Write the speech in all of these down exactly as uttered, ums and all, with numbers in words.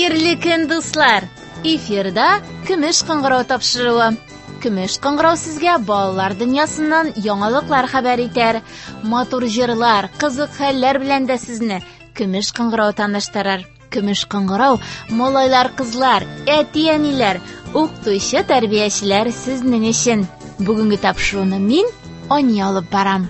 Хәерле көн, дуслар! Эфирда Көмеш кыңгырау тапшыруы. Көмеш кыңгырау сезгә балалар дөньясыннан яңалыклар хәбәр итәр. Матур җырлар, кызык хәлләр белән дә сезне Көмеш кыңгырау таныштырыр. Көмеш кыңгырау малайлар, кызлар, әти-әниләр, укытучы, тәрбиячеләр сезнең өчен. Бүгенге тапшыруны мин Ания алып барам.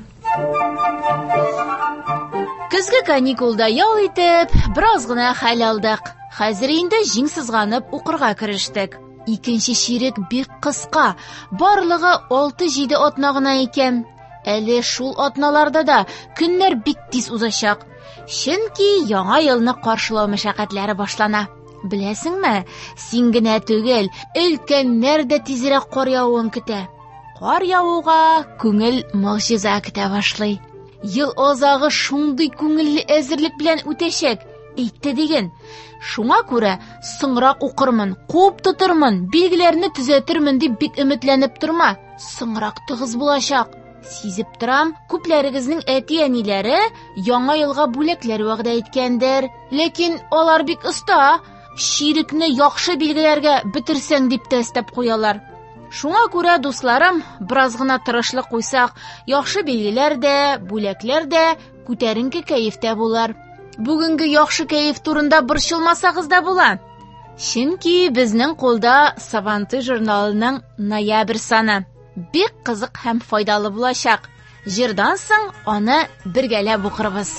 Көзге каникулда ял итеп, бераз гына хәл алдык. Хәзер инде җиң сызганып укырга керештек. Икенче ширек бик кыска, барлыгы алты-җиде атна гына икән. Әле шул атналарда да көннәр бик тиз узачак. Чөнки яңа елны каршылау мәшәкатьләре башлана. Беләсеңме, син генә түгел, өлкәннәр дә тизрәк кар явуын көтә. Кар явуга күңел могҗиза көтә башлый. Ел азагы шундый күңелле әзерлек белән үтәчәк, әйтте диген. Шуңа күрә соңрак укырмын, куып тотырмын, билгеләрне төзәтермен дип бик өметләнеп торма. Соңрак тыгыз булачак. Сизеп торам, күпләрегезнең әти-әниләре яңа елга бүләкләр вәгъдә иткәндер, ләкин алар бик оста. Ширекне яхшы билгеләргә бетерсәң дип тә өстәп куялар. Шуңа күрә, дусларым, бераз гына тырышлык куйсак, яхшы билгеләр дә, бүләкләр дә күтәренке кәефтә булар. Бүгенге яхшы кәеф турында борчылмасагыз да була. Чөнки безнең кулда Сабанты журналының ноябрь саны. Бик кызык һәм файдалы булачак. Җырдан соң аны бергәләп укырбыз.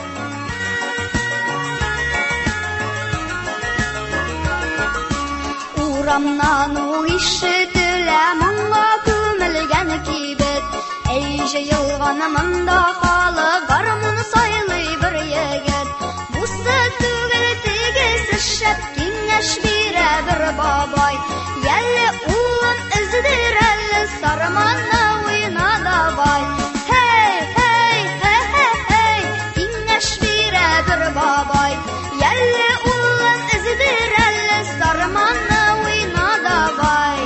Урамнан уң ишетелә моңга күмелгән кибет. Әй җыелган монда халык гармун сайлый бер егет. Бусы түгел тегесе шәп киңәш бирә бер бабай. Яле улын эздер әле сарманны уйна давай. Хей, хей, хей, хей, хей, киңәш бирә бер бабай. Яле улын эздер әле сарманны уйна давай.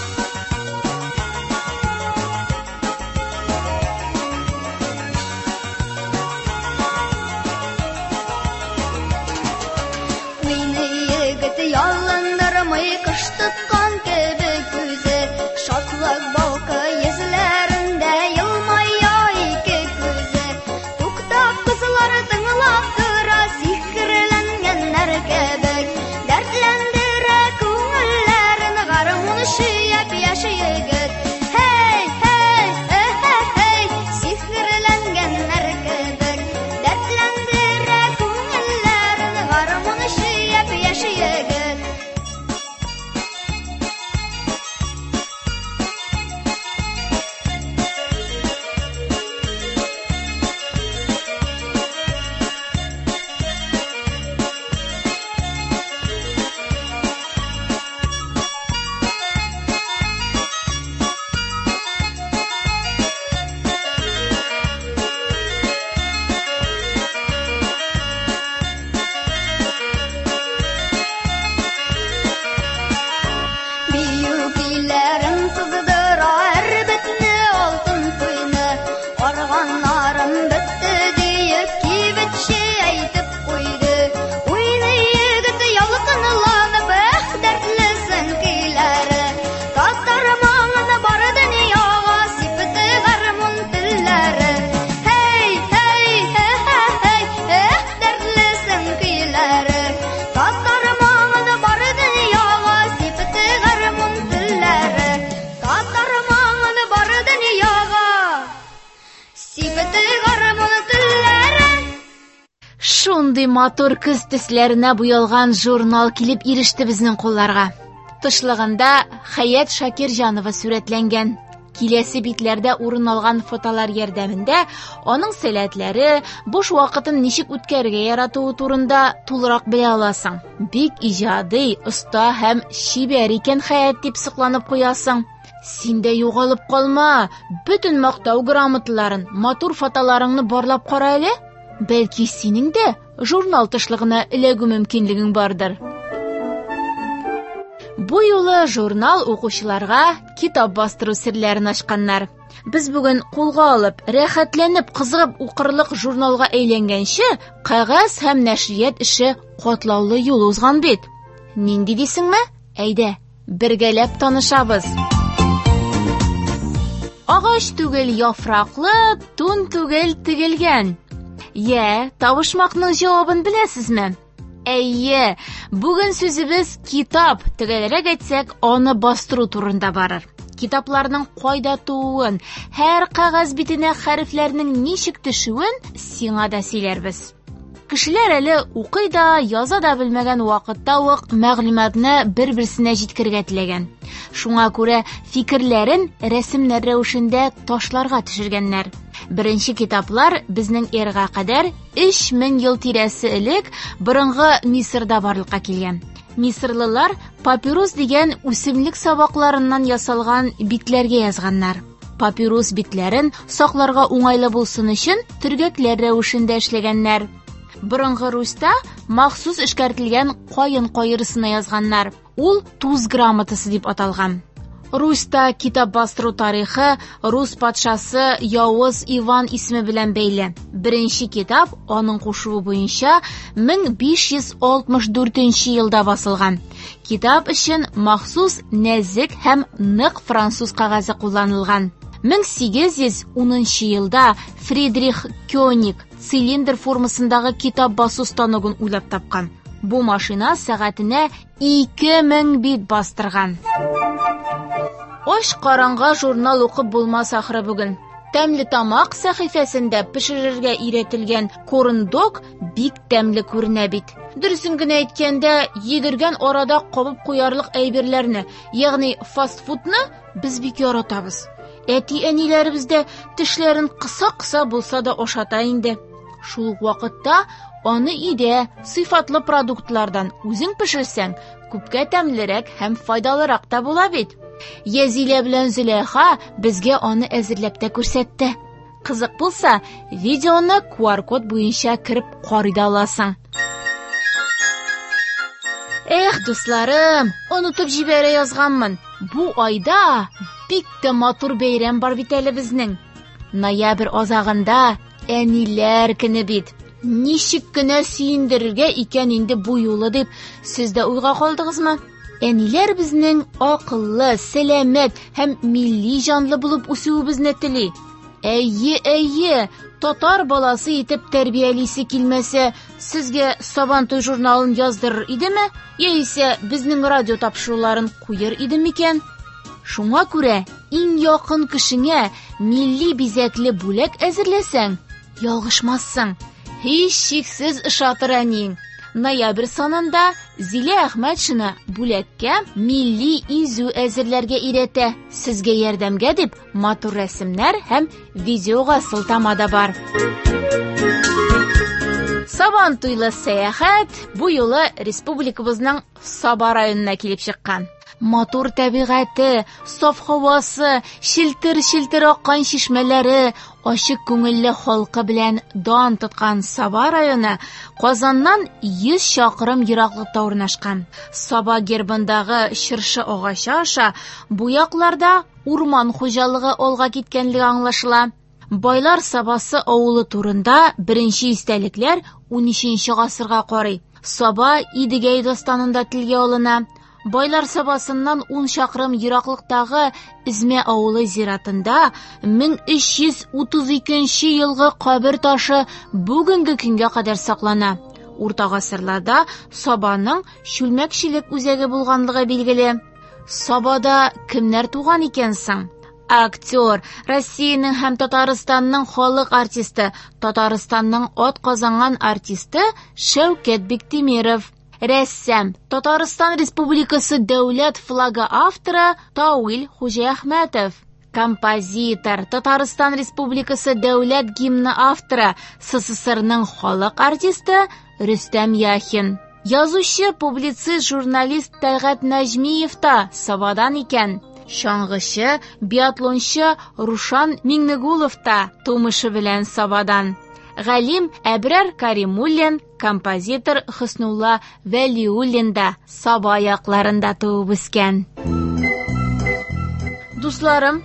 Уйны егет ялындырмый кыш тоткан кебек күзе. Шатлык балкы йөзләрендә елмая ике күзе. Туктап кызлар тыңлап тора сихерләнгәннәр кебек. Дәртләндерә күңелләрен гармун шыяп яшь егет. Хей, хей, хей, хей, хей, сихерләнгәннәр кебек. Дәртләндерә күңелләрен гармун шыяп яшь егет. Шундый матур көз төсләренә буялган журнал килеп иреште безнең кулларга. Тышлыгында Хаят Шакирҗанова сүрәтләнгән. Киләсе битләрдә урын алган фотолар ярдәмендә аның сәләтләре, буш вакытын ничек үткәрергә яратуы турында тулырак белә аласың. Бик иҗади, оста һәм шибәр икән Хаят дип сокланып куясың. Син дә югалып калма. Бөтен мактау грамоталарын, матур фотоларыңны барлап кара әле. Бәлки синең дә журнал тышлыгына эләгү мөмкинлегең бардыр. Бу юлы журнал укучыларга китап бастыру серләрен ачканнар. Без бүген кулга алып, рәхәтләнеп, кызыгып укырлык журналга әйләнгәнче, кагаз һәм нәшрият эше катлаулы юл узган бит. Нинди дисеңме? Әйдә, бергәләп танышабыз. Агач түгел яфраклы, тун түгел тегелгән. Я, табышмакның җавабын беләсезме? Әйе, бүген сүзебез китап, төгәлрәк әйтсәк, аны бастыру турында барыр. Китапларның кайда тууын, һәр кагаз битенә хәрефләрнең ничек төшүен сиңа да сөйләрбез. Кешеләр әле укый да, яза да белмәгән вакытта ук мәгълүматны бер-берсенә җиткергә теләгән. Шуңа күрә фикерләрен рәсемнәр рәвешендә ташларга төшергәннәр. Беренче китаплар безнең эрга кадәр өч мең ел тирәсе элек борынгы Мисырда барлыкка килгән. Мисырлылар папирус дигән үсемлек сабакларыннан ясалган битләргә язганнар. Папирус битләрен сакларга уңайлы булсын өчен төргәкләр рәвешендә эшләгәннәр. Борынгы Руста махсус эшкәртелгән каен кайрысына язганнар. Ул туз грамотасы дип аталган. Руста китап бастыру тарихы Рус патшасы Явыз Иван исеме белән бәйле. Беренче китап аның кушуы буенча мең биш йөз алтмыш дүртенче елда басылган. Китап өчен махсус нәзек һәм нык француз кагазы кулланылган. мең сигез йөз унынчы елда Фридрих Кёник цилиндр формасындагы китап басу станогын уйлап тапкан. Бу машина сәгатенә ике мең бит бастырган. Ош караңга журнал укып булмас ахры бүген. Тәмле тамак сәхифәсендә пешерергә өйрәтелгән корындок бик тәмле күренә бит. Дөресен генә әйткәндә, йөгергән арада кабып куярлык әйберләрне, ягъни фастфудны без бик яратабыз. Әти-әниләребез дә тешләрен кыса-кыса булса да ашата инде. Шул вакытта аны идә сыйфатлы продуктлардан үзең пешерсәң, күпкә тәмлерәк һәм файдалырак та була бит. Язилә белән Зөләйха безгә аны әзерләп тә күрсәтте. Кызык булса, видеоны ку ар код буенча кирип карый да аласың. Эх, дусларым, онытып җибәрә язганмын. Бу айда бик тә матур бәйрәм бар бит әле безнең. Ноябрь азагында әниләр көне бит. Ничек кенә сөендерергә икән инде бу юлы дип, сез дә уйга калдыгызмы? Әниләр безнең акыллы, сәламәт һәм милли җанлы булып үсүебезне тели. Әйе, әйе, татар баласы итеп тәрбиялисе килмәсә, сезгә Сабантуй журналын яздырыр идеме? Яисә безнең радио тапшыруларын куер иде микән? Шуңа күрә иң якын кешеңә милли бизәкле бүләк әзерләсәң, ялгышмассың. Һич шиксез ышатыр әниң. Ноябрь санында Зилә Әхмәтшина бүләккә милли изү әзерләргә өйрәтә. Сезгә ярдәмгә дип матур рәсемнәр һәм видеога сылтама да бар. Сабантуйлы сәяхәт бу юлы республикабызның Саба районына килеп чыккан. Матур табигате, саф һавасы, шилтер-шилтер аккан чишмәләре, ачык күңелле халкы белән дан тоткан Саба районы Казаннан йөз чакрым ераклыкта урнашкан. Саба гербындагы чыршы агачы аша бу якларда урман хуҗалыгы алга киткәнлеге аңлашыла. Байлар Сабасы авылы турында беренче истәлекләр унөченче гасырга карый. Саба Идегәй дастанында телгә алына. Байлар Сабасыннан ун чакрым ераклыктагы Измә авылы зиратында мең өч йөз утыз икенче елгы кабер ташы бүгенге көнгә кадәр саклана. Урта гасырларда Сабаның чүлмәкчелек үзәге булганлыгы билгеле. Сабада кемнәр туган икән соң? Актер, Россиянең һәм Татарстанның халык артисты, Татарстанның атказанган артисты Шәүкәт Биктимиров. Рәссам, Татарстан Республикасы дәүләт флагы авторы Тауил Хуҗаәхмәтов. Композитор, Татарстан Республикасы дәүләт гимны авторы, СССРның халык артисты Рөстәм Яхин. Язучы, публицист, журналист Тәлгать Нәҗмиев та Сабадан икән. Шаңгычы, биатлончы Рушан Миңнегулов та тумышы белән Сабадан. Галим Әбрәр Каримуллин, композитор Хөснулла Вәлиуллин да Саба якларында туып үскән. Дусларым,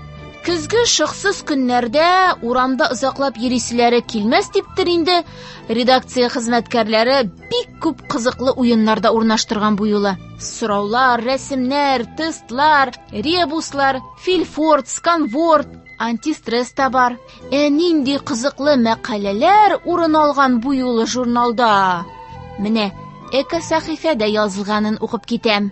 Көзге шыксыз көннәрдә урамда озаклап йөрисезләре килмәс диптер инде. Редакция хезмәткәрләре бик күп кызыклы уеннарда урнаштырган бу юлы. Сораулар, рәсемнәр, тестлар, ребуслар, филфорд, сканворд, антистресс та бар. Ә нинди кызыклы мәкаләләр урын алган бу юлы журналда. Менә эко-сәхифәдә язылганын укып китәм.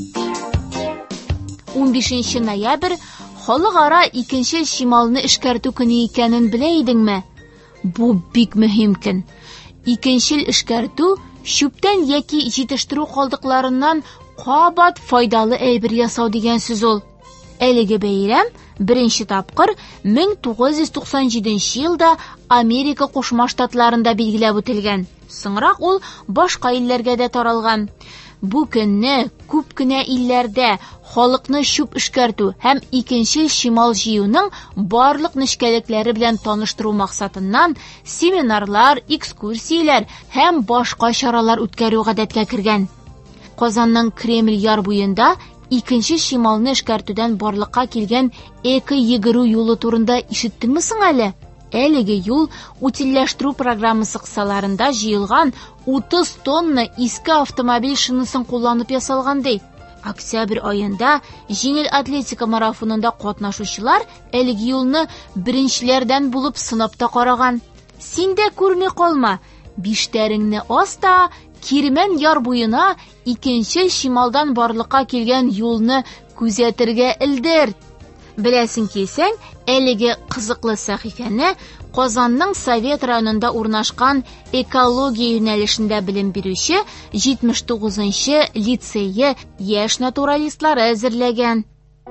унбишенче ноябрь халыкара икенче шималны эшкәртү көне икәнен белә идеңме? Бу бик мөһим көн. Икенчел эшкәртү чүптән яки җитештерү калдыкларыннан кабат файдалы әйбер ясау дигән сүз ул. Әлеге бәйрәм беренче тапкыр мең тугыз йөз туксан җиденче елда Америка Кушма Штатларында билгеләп үтелгән. Соңрак ул башка илләргә дә таралган. Бу көнне күп кенә илләрдә халыкны чүп эшкәртү һәм икенче шимал җыюның барлык нечкәлекләре белән таныштыру максатыннан семинарлар, экскурсияләр һәм башка чаралар үткәрү гадәткә кергән. Казанның Кремль яр буенда икенче шималны эшкәртүдән барлыкка килгән эко-йөгерү юлы турында ишеттеңме соң әле? Әлеге юл утилләштерү программасы кысаларында җыелган утыз тонна иске автомобиль шинасын кулланып ясалган ди. Октябрь аенда җиңел атлетика марафонында катнашучылар әлеге юлны беренчеләрдән булып сынап та караган. Син дә күрми калма, биштәреңне аста, Кирмән яр буена икенче шималдан барлыкка килгән юлны күзәтергә элдер. Беләсең килсәң, әлеге кызыклы сәхифәне Казанның Совет районында урнашкан экология юнәлешендә белем бирүче җитмеш тугызынчы лицейе яшь натуралистлары әзерләгән.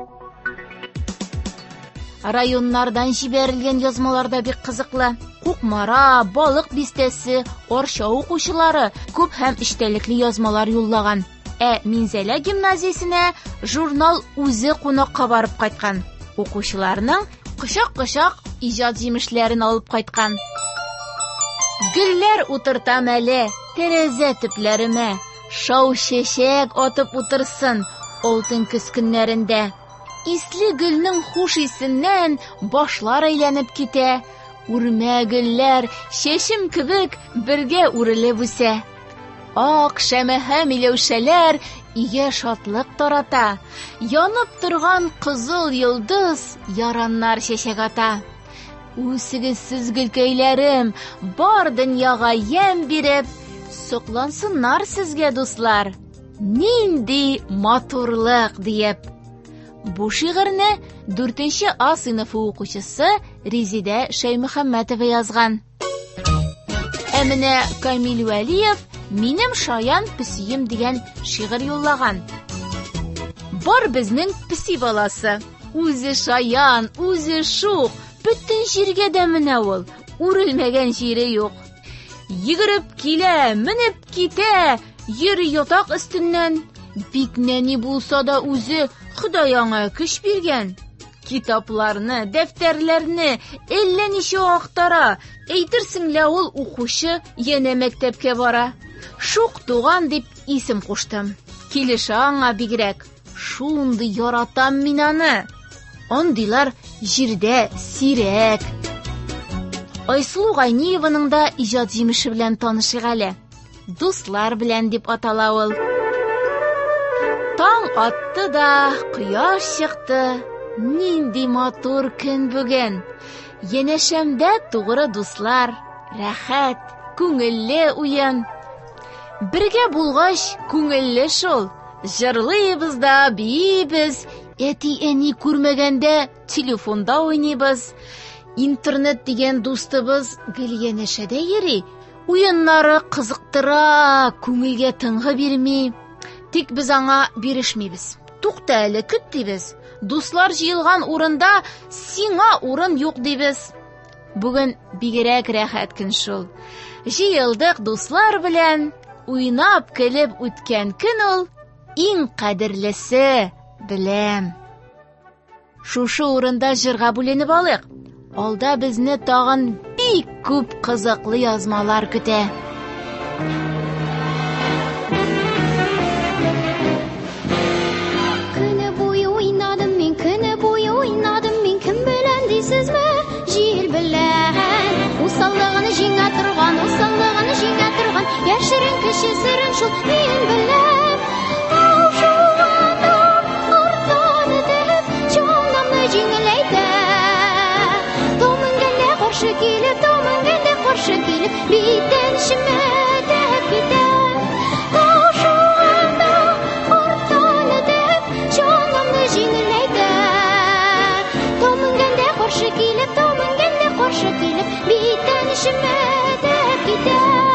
Районнардан җибәрелгән язмаларда бик кызыклы. Кукмара, балык бистәсе, Арча укучылары күп һәм эчтәлекле язмалар юллаган. Ә Минзәлә гимназиясенә журнал үзе кунакка барып кайткан. Укучыларның кычак-кычак иҗат җимешләрен алып кайткан. Гөлләр утыртам әле, тәрәзә төпләремә, шау чәчәк атып утырсын алтын көз көннәрендә. Исле гөлнең хуш исеннән башлар әйләнеп китә. Үрмә гөлләр чәчем кебек бергә үрелеп үсә. Ак шәмәһә миләүшәләр игә шатлык тарата. Янып торган кызыл йолдыз яраннар чәчәк ата. Үсегез сез гөлкәйләрем, бар дөньяга ям биреп, соклансыннар сезгә дуслар. Нинди матурлык диеп. Бу шигырьне дүртенче А сыйныфы укучысы Резидә Шәймөхәммәтова язган. Ә менә Камил Вәлиев «Минем шаян песием» дигән шигырь юллаган. Бар безнең песи баласы. Үзе шаян, үзе шук, бөтен җиргә дә менә ул, үрелмәгән җире юк. Йөгереп килә, менеп китә, йөри ятак өстеннән. Бик нәни булса да үзе Ходай аңа көч биргән. Китапларны, дәфтәрләрне әллә ничә актара. Әйтерсең лә ул укучы янә мәктәпкә бара. Шук туган дип исем куштым. Килешә аңа бигрәк. Шундый яратам мин аны. Андыйлар җирдә сирәк. Айсылу Гайниеваның да иҗат җимеше белән танышык әле. Дуслар белән дип атала ул. Таң атты да, кояш чыкты. Нинди матур көн бүген. Янәшәмдә тугры дуслар, рәхәт, күңелле уен. Бергә булгач, күңелле шул. Җырлыйбыз да, биебез. Әти-әни күрмәгәндә телефонда уйныйбыз. Интернет дигән дустыбыз Гөлянәшәдә йөри. Уеннары кызыктыра, күңелгә тынгы бирми. Тик без аңа бирешмибез. Тукта әле, көт дибез. Дуслар җыелган урында сиңа урын юк дибез. Бүген бигрәк рәхәт көн шул. Җыелдык дуслар белән, уйнап көлеп үткән көн ул, иң кадерлесе беләм. Шушы урында җырга бүленеп алыйк. Алда безне тагын бик күп кызыклы язмалар көтә. Көне буе уйнадым мин, көне буе уйнадым мин, кем килеп, биттән шимәдәп китә. Ташуганда артан эдеп, җанымны җиңеләйтә. Томынгәндә каршы килеп, томынгәндә каршы килеп, биттән шимәдәп китә.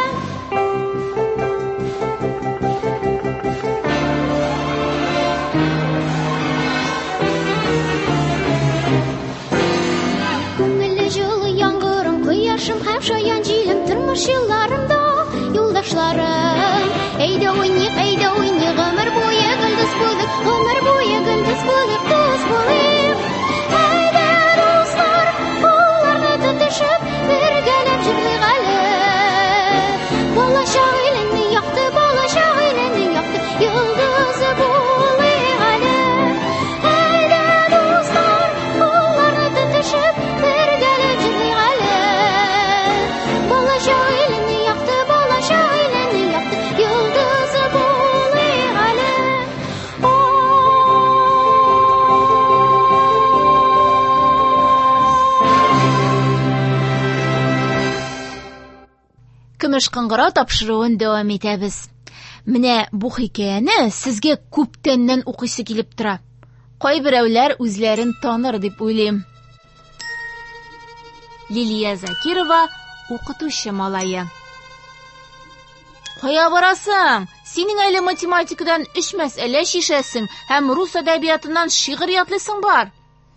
Һәм шаян җилем тормыш елларымда юлдашларым. Әйдә уйныйк, әйдә уйныйк, гомер буе гөлдез булып, гомер буе гөлдез булып, дуст булып. Әйдә дуслар, кулларны тотышып, бергәләп җырлыйк әле. Балачак илеңне якты, балачак илеңне якты, йолдызы булыйк әле. Әйдә дуслар, кулларны тотышып, бергәләп җырлыйк әле. Балачак илеңне якты, балачак илеңне якты, йолдызы булыйк әле. Көмеш кыңгыра тапшыруын дәвам итәбез. Менә бу хикәяне сезгә күптәннән укыйсы килеп тора. Кайберәүләр үзләрен таныр дип уйлыйм. Лилия Закирова, укытучы малае. Кая барасың? Синең әле математикадан өч мәсьәлә шишәсең һәм рус әдәбиятыннан шигырь ятлыйсың бар.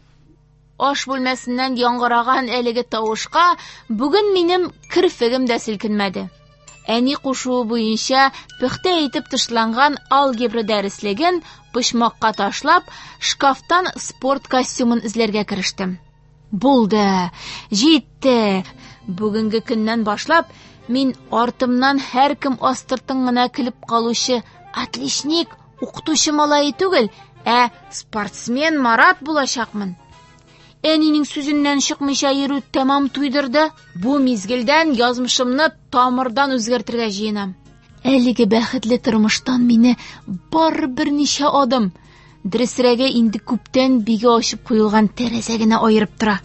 Аш бүлмәсеннән яңгыраган әлеге тавышка бүген минем кирфегем дә селкенмәде. Әни кушуы буенча пөхтә итеп тышланган алгебра дәреслеген почмакка ташлап, шкафтан спорт костюмын эзләргә керештем. Булды, җитте. Бүгенге көннән башлап мин артымнан һәркем астыртын гына килеп калучы отличник, укытучы малае түгел, ә спортсмен Марат булачакмын. Әнинең сүзеннән чыкмыйча йөрү тәмам туйдырды. Бу мизгелдән язмышымны тамырдан үзгәртергә җыенам. Әлеге бәхетле тормыштан мине бар берничә адым, дөресрәге инде күптән биге ачып куелган тәрәзә генә аерып тора.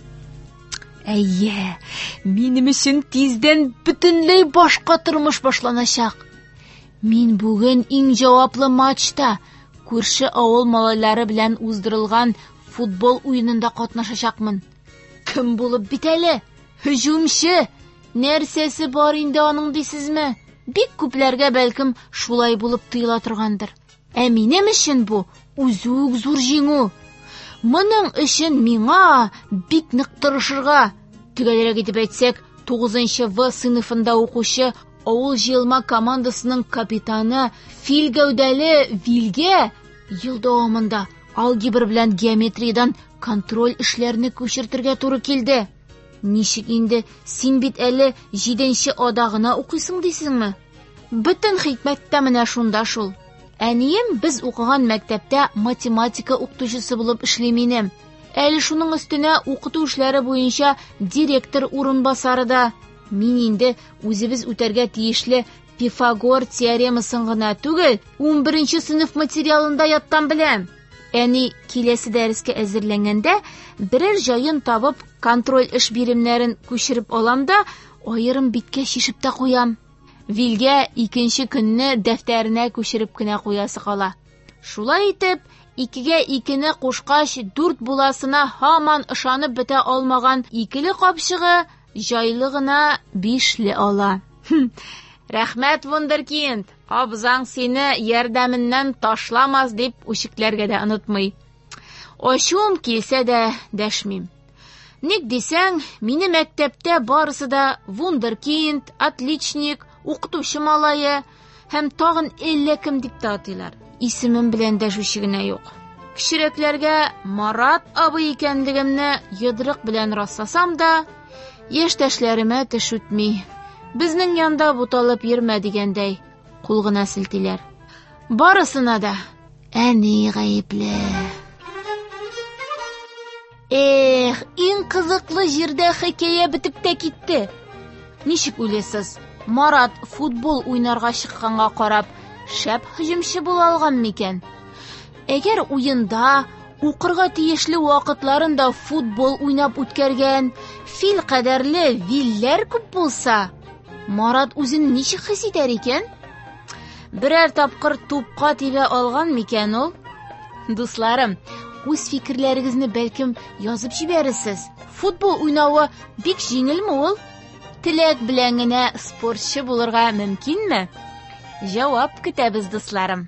Әйе, минем өчен тиздән бөтенләй башка тормыш башланачак. Мин бүген иң җаваплы матчта күрше авыл малайлары белән уздырылган футбол уенында катнашачакмын. Кем булып бит әле? Һөҗүмче. Нәрсәсе бар инде аның дисезме? Бик күпләргә бәлкем шулай булып тоела торгандыр. Ә минем өчен бу үзүк зур җиңү. Моның өчен миңа бик нык тырышырга. Төгәлрәк итеп әйтсәк, тугызынчы В сыйныфында укучы авыл җыелма командасының капитаны Фил гәүдәле Вилгә ел дәвамында алгебра белән геометриядән контроль эшләрне күчертергә туры килде. Ничек инде син бит әле җиденче ада гына укыйсың дисеңме? Бөтен хикмәт тә менә шунда шул. Әнием без укыган мәктәптә математика укытучысы булып эшли минем. Әле шуның өстенә укыту эшләре буенча директор урынбасары да. Мин инде үзебез үтәргә тиешле Пифагор теоремасын гына түгел, унберенче сыйныф материалында яттан беләм. Әни киләсе дәрескә әзерләнгәндә берәр җаен табып контроль эш биремнәрен күчереп алам да, аерым биткә шишеп тә куям. Вилгә икенче көнне дәфтәренә күчереп кенә куясы кала. Шулай итеп, икегә икене кушкач дүрт буласына һаман ышанып бетә алмаган икеле капчыгы җайлы гына бишле ала. Рәхмәт, вундеркинд. Абзаң сине ярдәменнән ташламас дип үчекләргә дә онытмый. Ачуым килсә дә дәшмим. Ник дисәң, мине мәктәптә барысы да вундеркинд, отличник, укытучы малае һәм тагын әллә кем дип татыйлар. Исемем белән дәшүче генә юк. Кичерәкләргә Марат абый икәнлегемне йодрык белән расласам да, яшьтәшләремә теш үтми. Безнең янда буталып йөрмә дигәндәй, кул гына селтиләр. Барысына да әни гаепле. Эх, иң кызыклы җирдә хикәя бетеп тә китте. Ничек уйлыйсыз? Марат футбол уйнарга чыкканга карап, шәп һөҗүмче була алган микән? Әгәр уенда укырга тиешле вакытларында футбол уйнап үткәргән фил кадәрле вилләр күп булса, Марат үзен ничек хис итәр икән? Берәр тапкыр тупка тибә алган микән ул? Дусларым, үз фикерләрегезне бәлкем язып җибәрерсез. Футбол уйнавы бик җиңелме ул? Теләк белән генә спортчы булырга мөмкинме? Җавап көтәбез, дусларым.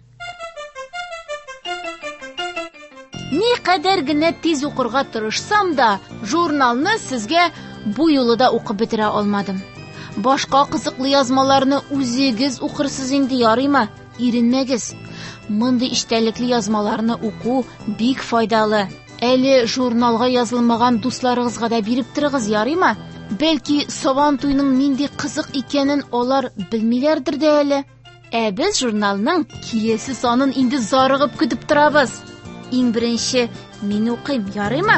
Ни кадәр генә тиз укырга тырышсам да, журналны сезгә бу юлы да укып бетерә алмадым. Башка кызыклы язмаларны үзегез укырсыз инде, ярыймы? Иренмәгез. Мондый иштәлекле язмаларны уку бик файдалы. Әле журналга язылмаган дусларыгызга да биреп торыгыз, ярыймы? Бәлки сабан туйның нинди кызык икәнен алар белмиләрдер дә әле. Ә без журналның киләсе санын инде зарыгып көтеп торабыз. Иң беренче мин укыйм, ярыймы?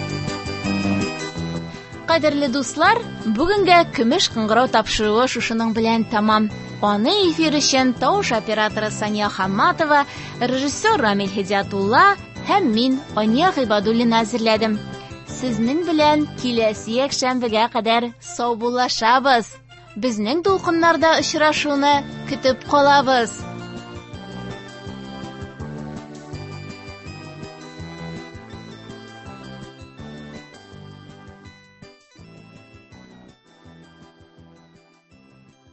Кадерле дуслар, бүгенгә көмеш кыңгырау тапшыруы шушының белән тамам. Аны эфир өчен тавыш операторы Сания Хамматова, режиссер Рамил Хидиятулла һәм мин Ания Гыйбадуллина әзерләдем. Сезнең белән киләсе якшәмбегә кадәр сау булашабыз. Безнең дулкыннарда очрашуны көтеп калабыз.